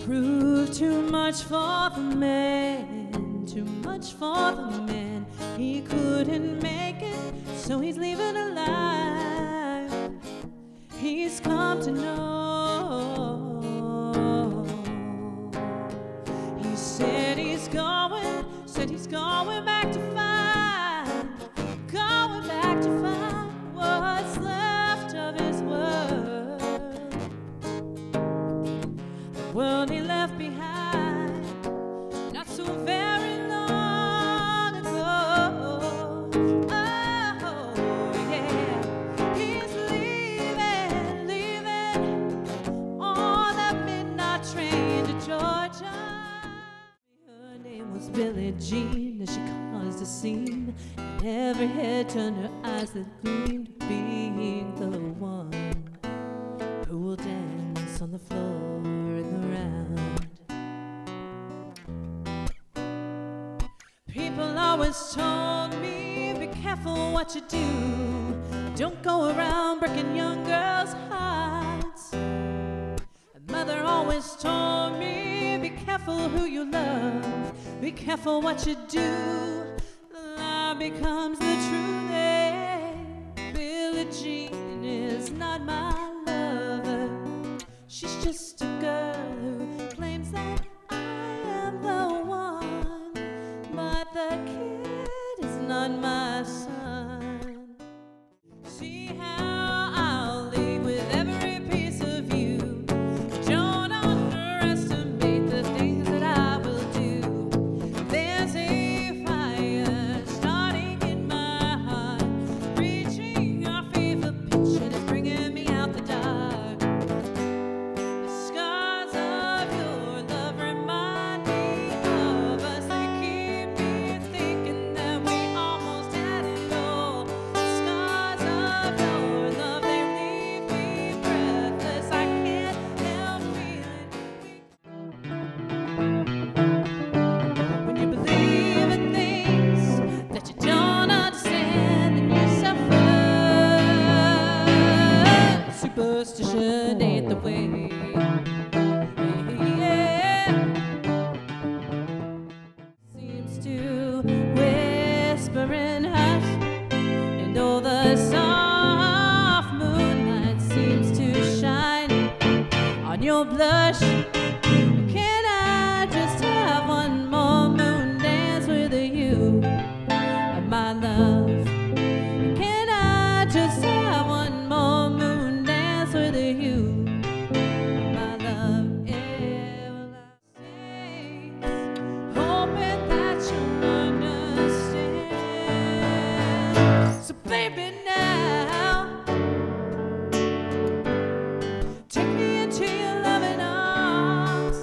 Proved too much for the man, too much for the man. He couldn't make it, so he's leaving alive. He's come to know. He said he's going back to find, going back to find what's left of his world. The world he left behind not so very long ago. Oh, yeah, he's leaving on that midnight train to Georgia. Her name was Billie Jean, and she caused a scene, and every head turned her eyes that gleamed, being the one who will dance on the floor in the round. People always told me, be careful what you do. Don't go around breaking young girls' hearts. And Mother always told me, be careful who you love. Be careful what you do. The lie becomes the truth. Billie Jean is not my lover. She's just a girl who claims that I am the one, but the kid is not my son. See how I'll leave with every piece of you. Don't underestimate the things that I will do. There's a fire starting in my heart, reaching our fever pitch, and it's bringing me out the dark. The scars of your love remind me of us. They keep me thinking that we almost had it all. The scars of your love, they leave me breathless. I can't help feeling weak. When you believe in things that you don't understand, then you suffer. Superstition ain't the way. Yeah. Seems to whisper and hush, and all the soft moonlight seems to shine on your blush. Can I just have one more moon dance with you, my love? Can I just have one more moon dance with you, my love? Yeah, well, I say, hoping that you'll understand. So baby, now take me into your loving arms.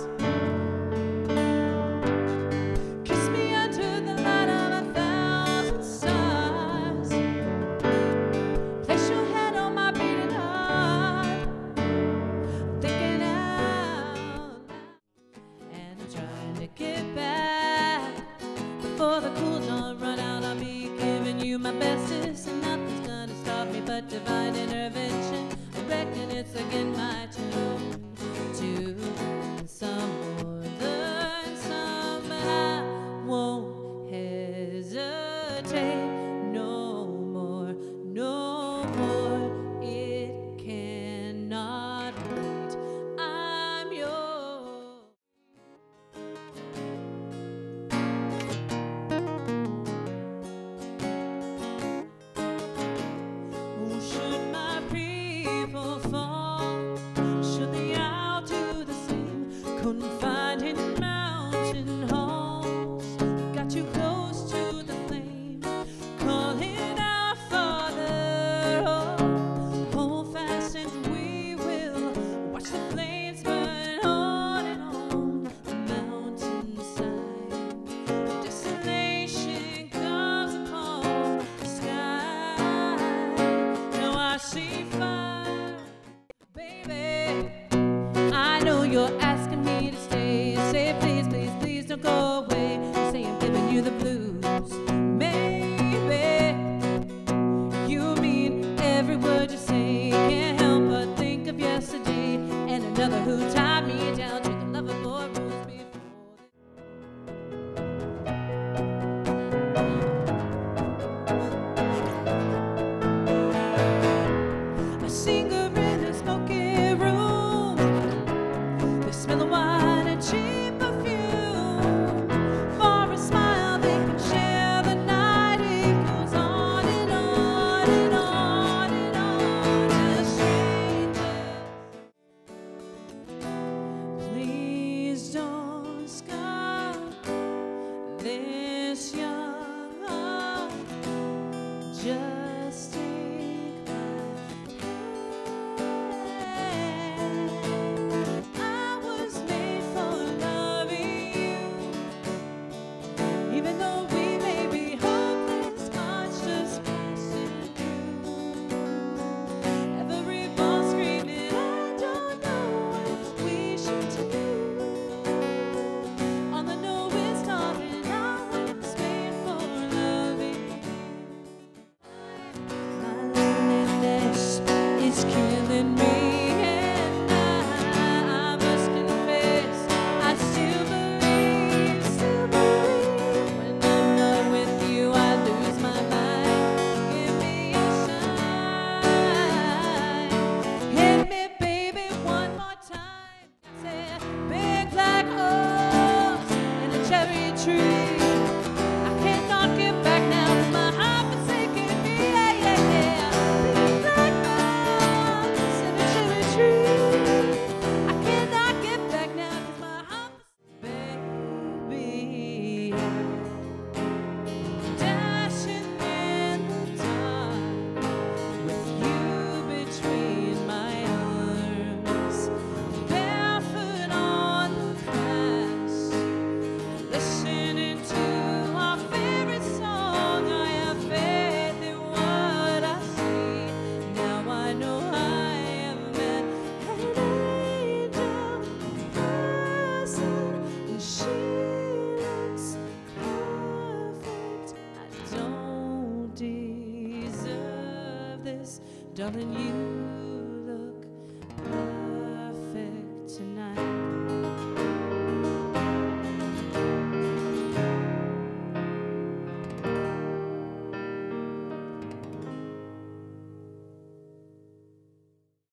Kiss me under the light of 1,000 stars. Place your hand on my beating heart. I'm thinking out loud, and I'm trying to get back before the cool dawn run out. I'll be giving you my bestest, and nothing's gonna stop me but divine intervention. I reckon it's again my turn to some more, learn some, but I won't hesitate no more, no more. It cannot wait. I'm yours. Oh, should my people fall, should they all do the same? Confined in mountain halls, got too close to the flame, calling out, Father, oh, hold fast and we will watch the flames burn on and on the mountainside. Desolation comes upon the sky. Now I see fire, baby. I know you're asking me to stay. Say please, please, please don't go away. Say I'm giving you the blues. Maybe you mean every word you say. Can't help but think of yesterday and another who tied me down to the lover boy. They smell of wine and cheap perfume. For a smile they can share the night. It goes on and on and on and on as strangers. Please don't scar this young heart. Just take my hand. I was made for loving you, even though we may be hopeless. Hearts just passing through. Every voice screaming, I don't know what we should do. On the know it's talking, I was made for loving you. My loneliness is killing me, and I must confess, I still believe when I'm not with you, I lose my mind. Give me a sign, hit me, baby, one more time. Say, big black horse and a cherry tree. I cannot get back now, 'cause my heart forsaken me. Yeah, yeah, yeah. Big black horse and a cherry tree. I cannot get back now, 'cause my heart baby, dashing in the dark with you between my arms, barefoot on the grass, listening to our favorite song. I have faith in what I see. Now I know I have met an angel person, and she looks perfect. I don't deserve this, darling. You